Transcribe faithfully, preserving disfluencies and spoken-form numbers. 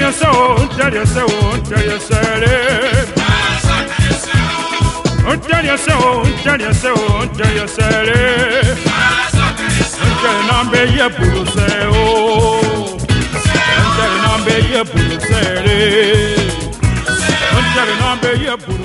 yourself, tell yourself, tell yourself. Tell yourself, tell yourself, tell yourself. Tell nambe ye bulu se o. Tell nambe ye bulu se. Tell nambe ye bulu.